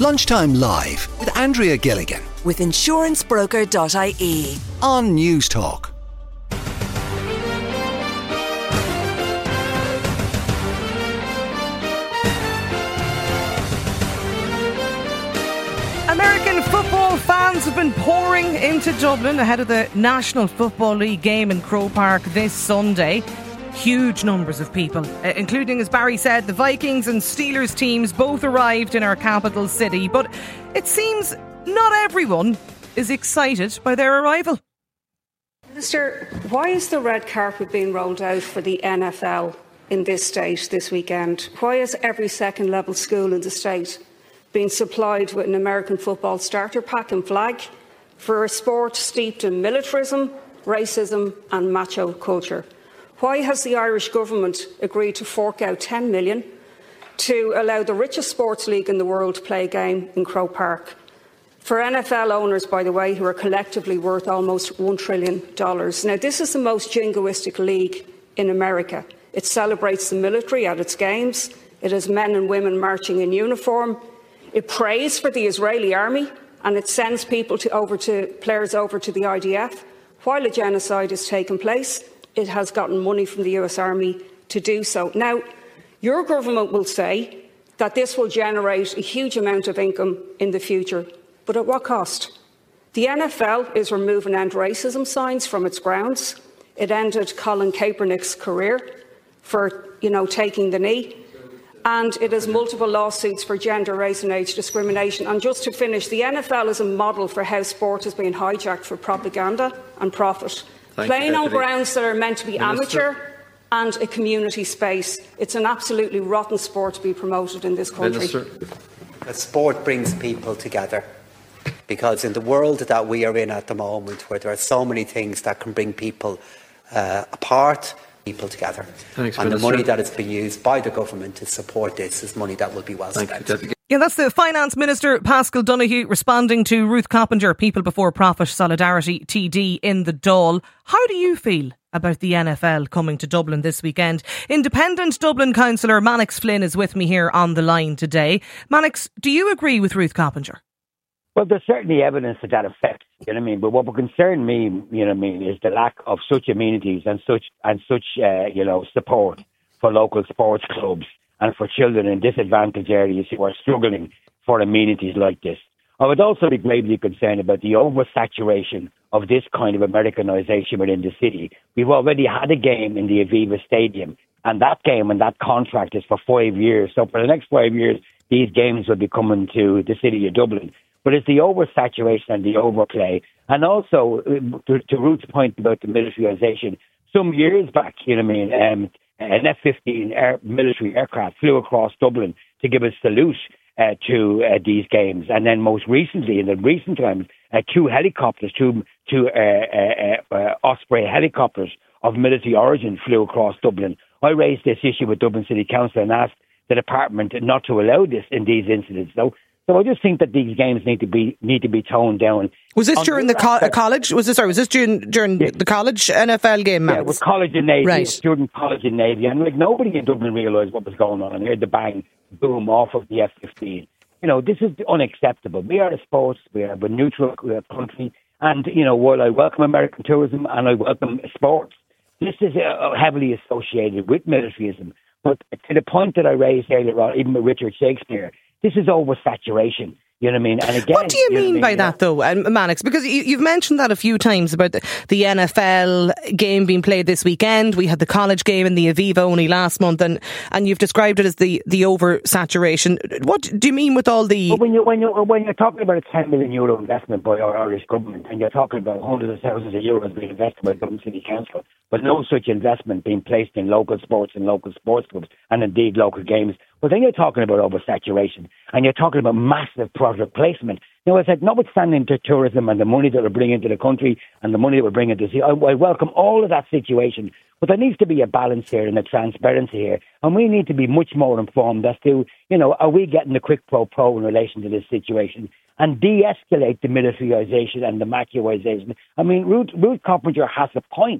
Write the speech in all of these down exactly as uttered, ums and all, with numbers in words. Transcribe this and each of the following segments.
Lunchtime Live with Andrea Gilligan with insurance broker dot I E on News Talk. American football fans have been pouring into Dublin ahead of the National Football League game in Croke Park this Sunday. Huge numbers of people, uh, including, as Barry said, the Vikings and Steelers teams both arrived in our capital city. But it seems not everyone is excited by their arrival. Minister, why is the red carpet being rolled out for the N F L in this state this weekend? Why is every second level school in the state being supplied with an American football starter pack and flag for a sport steeped in militarism, racism and macho culture? Why has the Irish government agreed to fork out ten million dollars to allow the richest sports league in the world to play a game in Croke Park? For N F L owners, by the way, who are collectively worth almost one trillion dollars. Now, this is the most jingoistic league in America. It celebrates the military at its games. It has men and women marching in uniform. It prays for the Israeli army, and it sends people to over to players over to the I D F. While a genocide is taking place, it has gotten money from the U S Army to do so. Now, your government will say that this will generate a huge amount of income in the future, but at what cost? The N F L is removing end racism signs from its grounds. It ended Colin Kaepernick's career for, you know, taking the knee. And it has multiple lawsuits for gender, race and age discrimination. And just to finish, the N F L is a model for how sport is being hijacked for propaganda and profit. Thank Playing on grounds that are meant to be Minister. amateur and a community space. It's an absolutely rotten sport to be promoted in this country. Minister. Sport brings people together, because in the world that we are in at the moment, where there are so many things that can bring people uh, apart, people together. Thanks, and Minister. The money that has been used by the government to support this is money that will be well Thank spent. You, Yeah, that's the Finance Minister, Paschal Donohoe, responding to Ruth Coppinger, People Before Profit Solidarity T D in the Dáil. How do you feel about the N F L coming to Dublin this weekend? Independent Dublin councillor Mannix Flynn is with me here on the line today. Mannix, do you agree with Ruth Coppinger? Well, there's certainly evidence to that effect, you know what I mean? But what would concern me, you know what I mean, is the lack of such amenities and such, and such, uh, you know, support for local sports clubs and for children in disadvantaged areas who are struggling for amenities like this. I would also be gravely concerned about the oversaturation of this kind of Americanisation within the city. We've already had a game in the Aviva Stadium, and that game and that contract is for five years. So for the next five years, these games will be coming to the city of Dublin. But it's the oversaturation and the overplay. And also, to, to Ruth's point about the militarisation, some years back, you know what I mean, um, an F fifteen air, military aircraft flew across Dublin to give a salute uh, to uh, these games. And then most recently, in the recent times, uh, two helicopters, two, two uh, uh, uh, Osprey helicopters of military origin flew across Dublin. I raised this issue with Dublin City Council and asked the department not to allow this in these incidents. So, so I just think that these games need to be need to be toned down. Was this during the co- college? Was this sorry? Was this during during yeah. the college N F L game? Yeah, it was college and Navy. Right. Student college and Navy, and like nobody in Dublin realised what was going on, and heard the bang boom off of the F fifteen. You know, this is unacceptable. We are a sports, we are a neutral country, and you know, while I welcome American tourism and I welcome sports, this is uh, heavily associated with militarism. But to the point that I raised earlier on, even with Richard Shakespeare, this is oversaturation. You know what I mean? And again, what do you, you mean know by I mean? that, though, um, Mannix? Because you, you've mentioned that a few times about the, the N F L game being played this weekend. We had the college game in the Aviva only last month, and, and you've described it as the, the oversaturation. What do you mean with all the? Well, when you when you when you're talking about a ten million euro investment by our Irish government, and you're talking about hundreds of thousands of euros being invested by Dublin City Council, but no such investment being placed in local sports and local sports clubs, and indeed local games. Well, then you're talking about oversaturation, and you're talking about massive product placement. Now, I said, notwithstanding to tourism and the money that we're bringing to the country and the money that we're bringing to the sea, I, I welcome all of that situation. But there needs to be a balance here and a transparency here. And we need to be much more informed as to, you know, are we getting a quick pro pro in relation to this situation? And de-escalate the militarisation and the macuisation. I mean, Ruth, Ruth Coppinger has a point.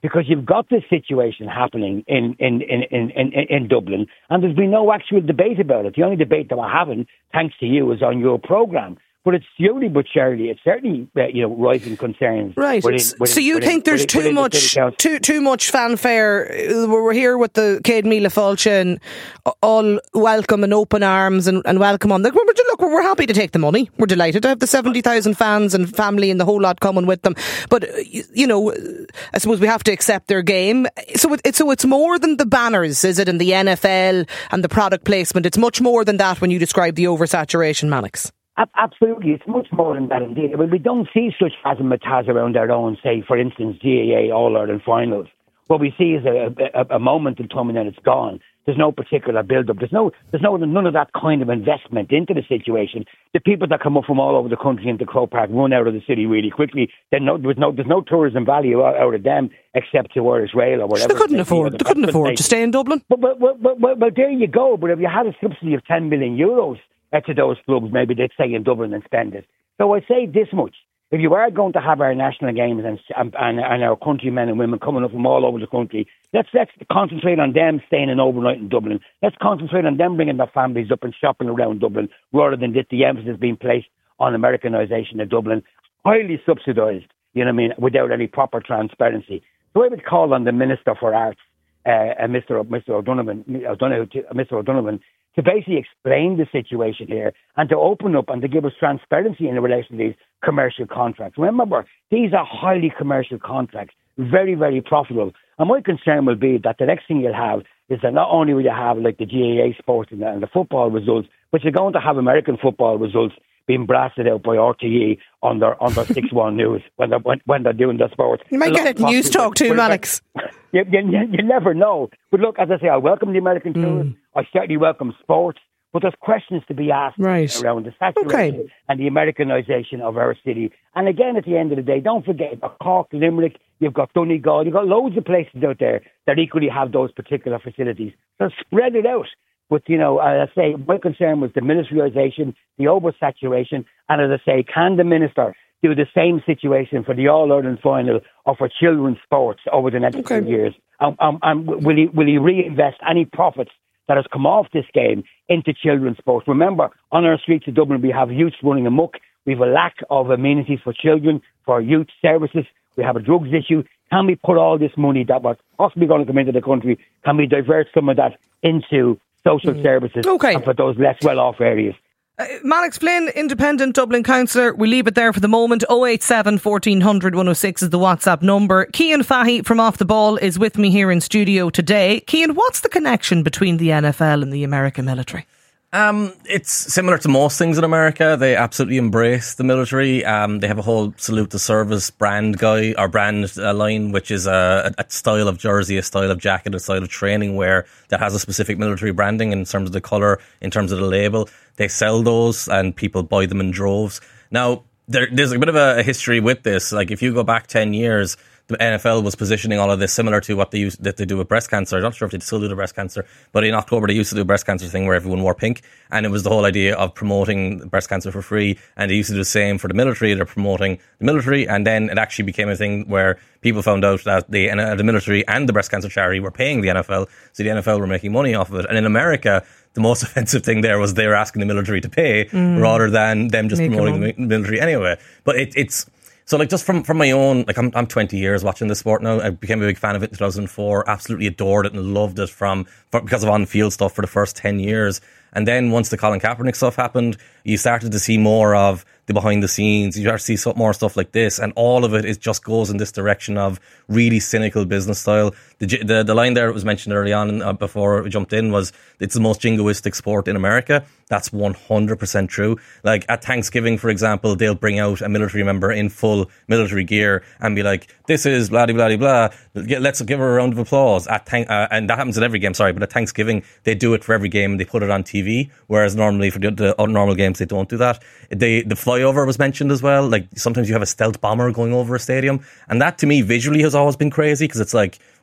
because you've got this situation happening in, in, in, in, in, in Dublin, and there's been no actual debate about it. The only debate that we're having, thanks to you, is on your programme. But it's slowly but surely, it's certainly uh, you know rising concerns. Right. Within, within, so you within, think there's within, too within much, the too too much fanfare? We're here with the Céad Míle Fáilte and all welcome and open arms and, and welcome on. Look, look, we're happy to take the money. We're delighted to have the seventy thousand fans and family and the whole lot coming with them. But you know, I suppose we have to accept their game. So it's so it's more than the banners, is it? And the N F L and the product placement. It's much more than that when you describe the oversaturation, Mannix. Absolutely, it's much more than that indeed. I mean, we don't see such razzmatazz around our own, say, for instance, G A A All-Ireland finals. What we see is a, a, a moment in time and then it's gone. There's no particular build-up. There's no, there's no, none of that kind of investment into the situation. The people that come up from all over the country into Croke Park run out of the city really quickly. No, there's no, there's no tourism value out, out of them except to Irish Rail or whatever. They couldn't afford. They couldn't afford to stay in Dublin. But, but, but, but, but, but there you go. But if you had a subsidy of ten million euros to those clubs, maybe they'd stay in Dublin and spend it. So I say this much. If you are going to have our national games and, and, and our countrymen and women coming up from all over the country, let's, let's concentrate on them staying in overnight in Dublin. Let's concentrate on them bringing their families up and shopping around Dublin rather than this, the emphasis being placed on Americanisation of Dublin, highly subsidised, you know what I mean, without any proper transparency. So I would call on the Minister for Arts, uh, Mister O- Mister O'Donovan, O'Donovan, Mister O'Donovan, to basically explain the situation here and to open up and to give us transparency in relation to these commercial contracts. Remember, these are highly commercial contracts, very, very profitable. And my concern will be that the next thing you'll have is that not only will you have like the G A A sports and the, and the football results, but you're going to have American football results being blasted out by R T E on their on their six one news when they're when, when they're doing the sports. You might get it in News Talk too, Mannix. You, you, you never know. But look, as I say, I welcome the American mm. tourists. I certainly welcome sports. But there's questions to be asked right. around the saturation okay. and the Americanisation of our city. And again, at the end of the day, don't forget, you've got Cork, Limerick, you've got Donegal, you've got loads of places out there that equally have those particular facilities. So spread it out. But, you know, as I say, my concern was the militarisation, the oversaturation, and as I say, can the Minister do the same situation for the All-Ireland final or for children's sports over the next okay. few years? Um, um, and will he, will he reinvest any profits that has come off this game into children's sports? Remember, on our streets of Dublin, we have youths running amok. We have a lack of amenities for children, for youth services. We have a drugs issue. Can we put all this money that was possibly going to come into the country, can we divert some of that into social mm. services okay. and for those less well-off areas? Uh, Mannix Flynn, Independent Dublin Councillor. We leave it there for the moment. oh eight seven, fourteen hundred, one oh six is the WhatsApp number. Cian Fahey from Off the Ball is with me here in studio today. Cian, what's the connection between the N F L and the American military? Um, it's similar to most things in America. They absolutely embrace the military. Um, they have a whole salute to service brand guy or brand uh, line, which is a, a style of jersey, a style of jacket, a style of training wear that has a specific military branding in terms of the colour, in terms of the label. They sell those and people buy them in droves. Now, there, there's a bit of a, a history with this. Like if you go back ten years, the N F L was positioning all of this similar to what they used that they do with breast cancer. I'm not sure if they still do the breast cancer, but in October they used to do a breast cancer thing where everyone wore pink, and it was the whole idea of promoting breast cancer for free. And they used to do the same for the military. They're promoting the military, and then it actually became a thing where people found out that the the military and the breast cancer charity were paying the N F L, so the N F L were making money off of it. And in America, the most offensive thing there was they were asking the military to pay mm. rather than them just Make promoting the military anyway. But it, it's So, like, just from, from my own, like, I'm I'm twenty years watching this sport now. I became a big fan of it in two thousand four, absolutely adored it and loved it from for, because of on-field stuff for the first ten years. And then once the Colin Kaepernick stuff happened, you started to see more of the behind the scenes. You start to see some more stuff like this, and all of it is just goes in this direction of really cynical business style. The the, the line there that was mentioned early on uh, before we jumped in was it's the most jingoistic sport in America. That's one hundred percent true. Like at Thanksgiving, for example, they'll bring out a military member in full military gear and be like, "This is blah blah blah blah. Let's give her a round of applause." At thank- uh, and that happens at every game. Sorry, but at Thanksgiving they do it for every game and they put it on T V. Whereas normally for the, the normal games they don't do that. They the flyover was mentioned as well. Like sometimes you have a stealth bomber going over a stadium, and that to me visually has always been crazy because it's like,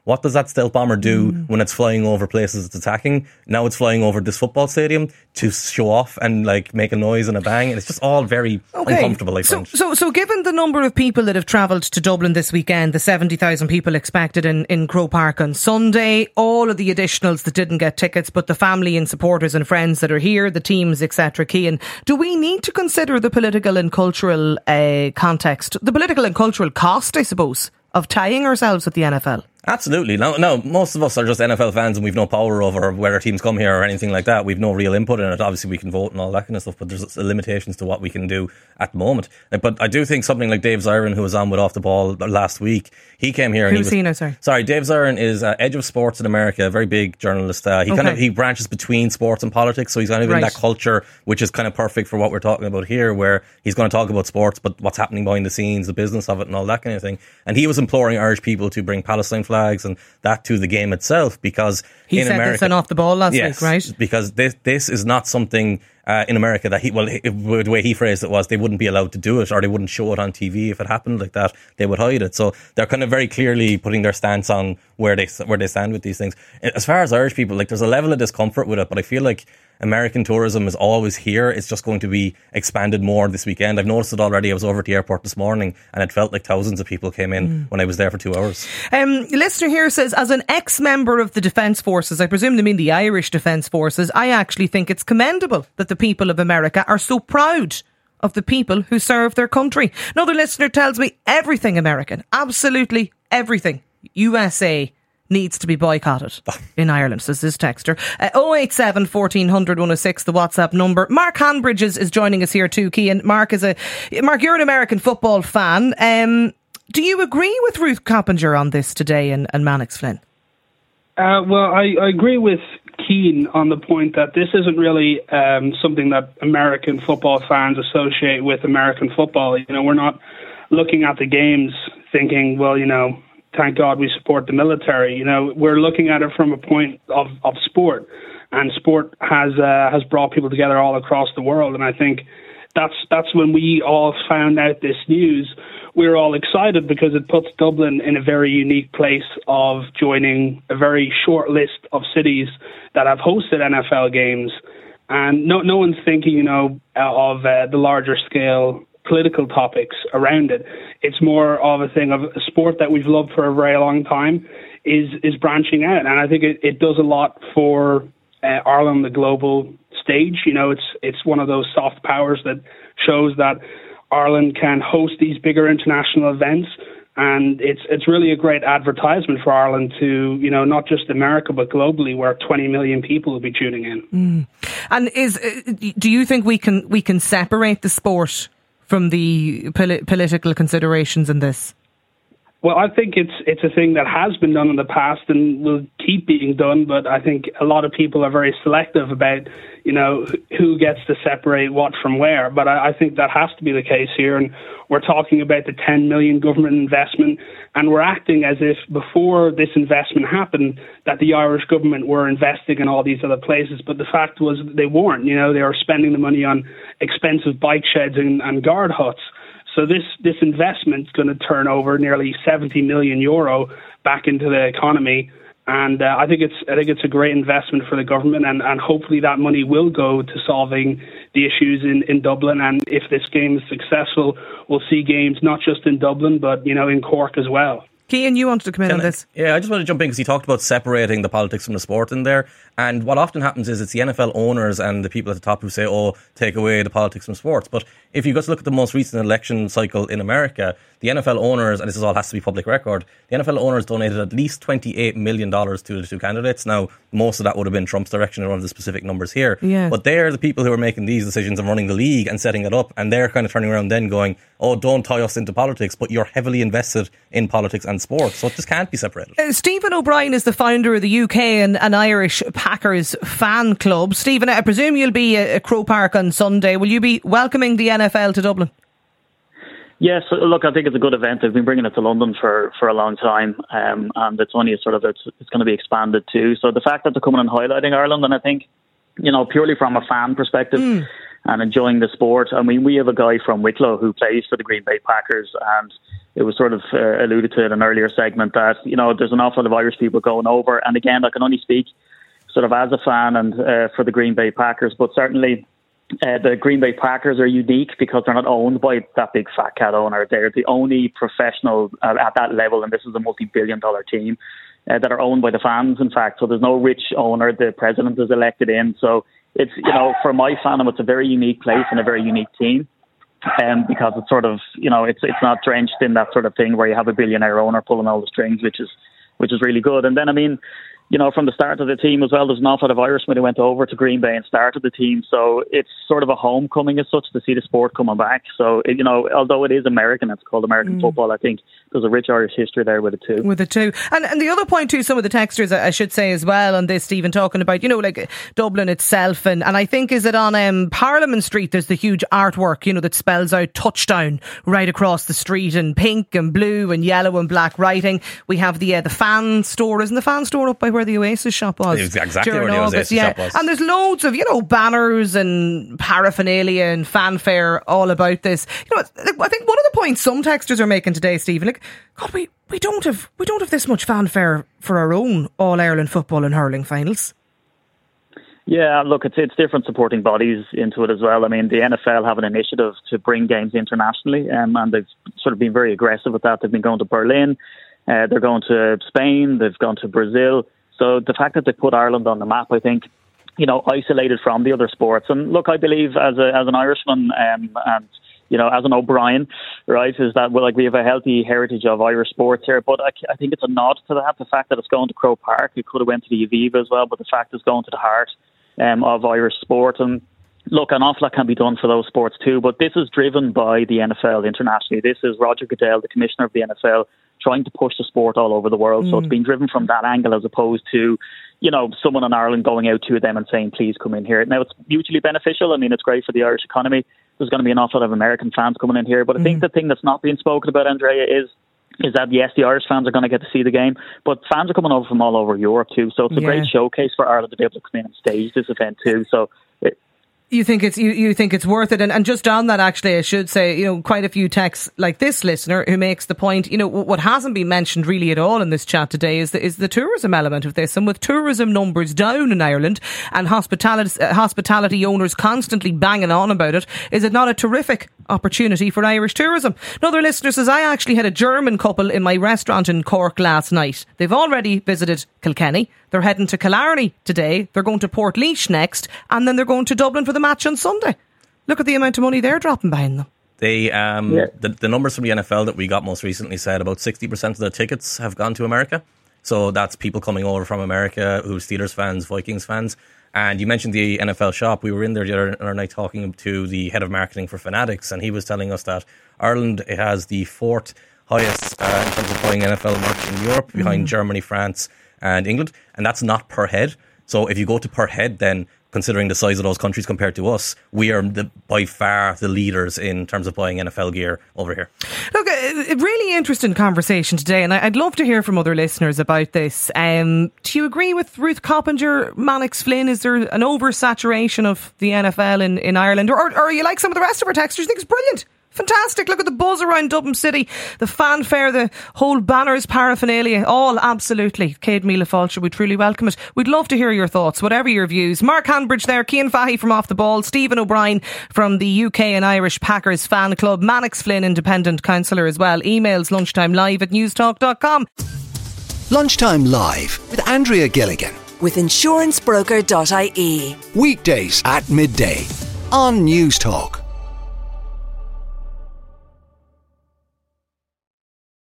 what does that stealth bomber do mm. when it's flying over places it's attacking? Now it's flying over this football stadium to show off and like make a noise and a bang, and it's just all very okay. uncomfortable, I so, find. So, so given the number of people that have travelled to Dublin this weekend, the seventy thousand people expected in, in Croke Park on Sunday, all of the additionals that didn't get tickets, but the family and supporters and friends that are here, the teams, et cetera, Cian, do we need to consider the political and cultural uh, context, the political and cultural cost, I suppose, of tying ourselves with the N F L? Absolutely. No, no, most of us are just N F L fans and we've no power over whether teams come here or anything like that. We've no real input in it. Obviously, we can vote and all that kind of stuff, but there's limitations to what we can do at the moment. But I do think something like Dave Zirin, who was on with Off the Ball last week, he came here. Who's and he was, he now, sorry? Sorry, Dave Zirin is uh, Edge of Sports in America, a very big journalist. Uh, he okay. kind of he branches between sports and politics, so he's kind of right. in that culture, which is kind of perfect for what we're talking about here, where he's going to talk about sports, but what's happening behind the scenes, the business of it, and all that kind of thing. And he was imploring Irish people to bring Palestine flags and that to the game itself, because he in said America, this on Off the Ball last yes, week, right? Because this this is not something uh, in America that he well it, the way he phrased it was they wouldn't be allowed to do it, or they wouldn't show it on T V if it happened like that. They would hide it. So they're kind of very clearly putting their stance on where they where they stand with these things. As far as Irish people, like there's a level of discomfort with it, but I feel like American tourism is always here. It's just going to be expanded more this weekend. I've noticed it already. I was over at the airport this morning and it felt like thousands of people came in mm. when I was there for two hours. Um, listener here says, as an ex-member of the Defence Forces, I presume they mean the Irish Defence Forces, I actually think it's commendable that the people of America are so proud of the people who serve their country. Another listener tells me everything American, absolutely everything U S A needs to be boycotted in Ireland, says this texter. Uh, oh eight seven, fourteen hundred, one oh six, the WhatsApp number. Mark Hanbridges is joining us here too, Cian. Mark is a Mark, you're an American football fan. Um, do you agree with Ruth Coppinger on this today and, and Mannix Flynn? Uh, well, I, I agree with Cian on the point that this isn't really um, something that American football fans associate with American football. You know, we're not looking at the games thinking, well, you know, thank God we support the military. You know, we're looking at it from a point of, of sport, and sport has uh, has brought people together all across the world. And I think that's that's when we all found out this news, we were all excited because it puts Dublin in a very unique place of joining a very short list of cities that have hosted N F L games. And no no one's thinking, you know, of uh, the larger scale political topics around it. It's more of a thing of a sport that we've loved for a very long time is is branching out, and I think it, it does a lot for uh, Ireland on the global stage. You know, it's it's one of those soft powers that shows that Ireland can host these bigger international events, and it's it's really a great advertisement for Ireland to, you know, not just America but globally, where twenty million people will be tuning in. Mm. And is do you think we can we can separate the sport from the poli- political considerations in this? Well, I think it's it's a thing that has been done in the past and will keep being done, but I think a lot of people are very selective about, you know, who gets to separate what from where. But I, I think that has to be the case here, and we're talking about the ten million government investment, and we're acting as if before this investment happened that the Irish government were investing in all these other places, but the fact was they weren't. You know, they were spending the money on expensive bike sheds and, and guard huts. So this, this investment is going to turn over nearly seventy million euro back into the economy, and uh, I think it's I think it's a great investment for the government, and, and hopefully that money will go to solving the issues in, in Dublin. And if this game is successful, we'll see games not just in Dublin but, you know, in Cork as well. Cian, you wanted to come in Can on I, this? Yeah, I just want to jump in because he talked about separating the politics from the sport in there. And what often happens is it's the N F L owners and the people at the top who say, oh, take away the politics from sports. But if you just look at the most recent election cycle in America, the N F L owners, and this is all has to be public record, the N F L owners donated at least twenty-eight million dollars to the two candidates. Now, most of that would have been Trump's direction, one of the specific numbers here. Yes. But they're the people who are making these decisions and running the league and setting it up. And they're kind of turning around then going, oh, don't tie us into politics, but you're heavily invested in politics and sports. So it just can't be separated. Uh, Stephen O'Brien is the founder of the U K and, and Irish Packers fan club. Stephen, I presume you'll be at Croke Park on Sunday. Will you be welcoming the N F L to Dublin? Yes, look, I think it's a good event. They've been bringing it to London for, for a long time, um, and it's only a sort of it's, it's going to be expanded too. So the fact that they're coming and highlighting Ireland, and I think, you know, purely from a fan perspective mm. and enjoying the sport. I mean, we have a guy from Wicklow who plays for the Green Bay Packers, and it was sort of uh, alluded to in an earlier segment that, you know, there's an awful lot of Irish people going over. And again, I can only speak sort of as a fan and uh, for the Green Bay Packers, but certainly uh, the Green Bay Packers are unique because they're not owned by that big fat cat owner. They're the only professional uh, at that level, and this is a multi-billion dollar team uh, that are owned by the fans, in fact. So there's no rich owner. The president is elected in. So it's, you know, for my fandom, it's a very unique place and a very unique team. Um, because it's sort of, you know, it's it's not drenched in that sort of thing where you have a billionaire owner pulling all the strings, which is which is really good. And then, I mean, you know, from the start of the team as well, there's an awful lot of Irishmen who went over to Green Bay and started the team. So it's sort of a homecoming as such to see the sport coming back. So, it, you know, although it is American, it's called American mm. football, I think there's a rich Irish history there with it too. With it too. And and the other point too, some of the texters, I should say as well on this, Stephen, talking about, you know, like Dublin itself. And, and I think, is it on um, Parliament Street, there's the huge artwork, you know, that spells out touchdown right across the street in pink and blue and yellow and black writing. We have the uh, the fan store, isn't the fan store up by where the Oasis shop was? Exactly where the August, Oasis yeah. shop was. And there's loads of, you know, banners and paraphernalia and fanfare all about this. You know, I think one of the points some texters are making today, Stephen, like, God, we, we don't have we don't have this much fanfare for our own All-Ireland football and hurling finals. Yeah, look, it's it's different supporting bodies into it as well. I mean, the N F L have an initiative to bring games internationally, um, and they've sort of been very aggressive with that. They've been going to Berlin, uh, they're going to Spain, they've gone to Brazil. So the fact that they put Ireland on the map, I think, you know, isolated from the other sports. And look, I believe as a as an Irishman um, and, you know, as an O'Brien, right, is that, well, like, we have a healthy heritage of Irish sports here. But I, I think it's a nod to that, the fact that it's going to Croke Park. It could have went to the Aviva as well, but the fact it's going to the heart um, of Irish sport. And look, an awful lot can be done for those sports too. But this is driven by the N F L internationally. This is Roger Goodell, the commissioner of the N F L, trying to push the sport all over the world. Mm. So it's been driven from that angle as opposed to, you know, someone in Ireland going out to them and saying, please come in here. Now, it's mutually beneficial. I mean, it's great for the Irish economy. There's going to be an awful lot of American fans coming in here. But I mm. think the thing that's not being spoken about, Andrea, is is that, yes, the Irish fans are going to get to see the game, but fans are coming over from all over Europe too. So it's a yeah. great showcase for Ireland to be able to come in and stage this event too. So it, You think it's you, you think it's worth it, and, and just on that, actually, I should say, you know, quite a few texts like this listener who makes the point, you know, what hasn't been mentioned really at all in this chat today is the is the tourism element of this, and with tourism numbers down in Ireland and hospitality uh, hospitality owners constantly banging on about it, is it not a terrific opportunity for Irish tourism? Another listener says, I actually had a German couple in my restaurant in Cork last night. They've already visited Kilkenny. They're heading to Killarney today. They're going to Portlaoise next, and then they're going to Dublin for the match on Sunday. Look at the amount of money they're dropping behind them. They, um, yeah. the, the numbers from the N F L that we got most recently said about sixty percent of the tickets have gone to America. So that's people coming over from America who are Steelers fans, Vikings fans. And you mentioned the N F L shop. We were in there the other, other night talking to the head of marketing for Fanatics, and he was telling us that Ireland has the fourth highest uh, in terms of buying N F L merch in Europe, behind mm. Germany, France and England. And that's not per head. So if you go to per head, then considering the size of those countries compared to us, we are the, by far the leaders in terms of buying N F L gear over here. Look, a really interesting conversation today, and I'd love to hear from other listeners about this. Um, do you agree with Ruth Coppinger, Mannix Flynn? Is there an oversaturation of the N F L in, in Ireland? Or, or are you like some of the rest of our texters? You think it's brilliant? Fantastic. Look at the buzz around Dublin City, the fanfare, the whole banners, paraphernalia, all absolutely. Céad Míle Fáilte, we truly welcome it. We'd love to hear your thoughts, whatever your views. Mark Hanbridge there, Cian Fahey from Off the Ball, Stephen O'Brien from the U K and Irish Packers fan club, Mannix Flynn, independent councillor as well. Emails lunchtime live at newstalk dot com. Lunchtime Live with Andrea Gilligan. With insurance broker dot I E. Weekdays at midday on Newstalk.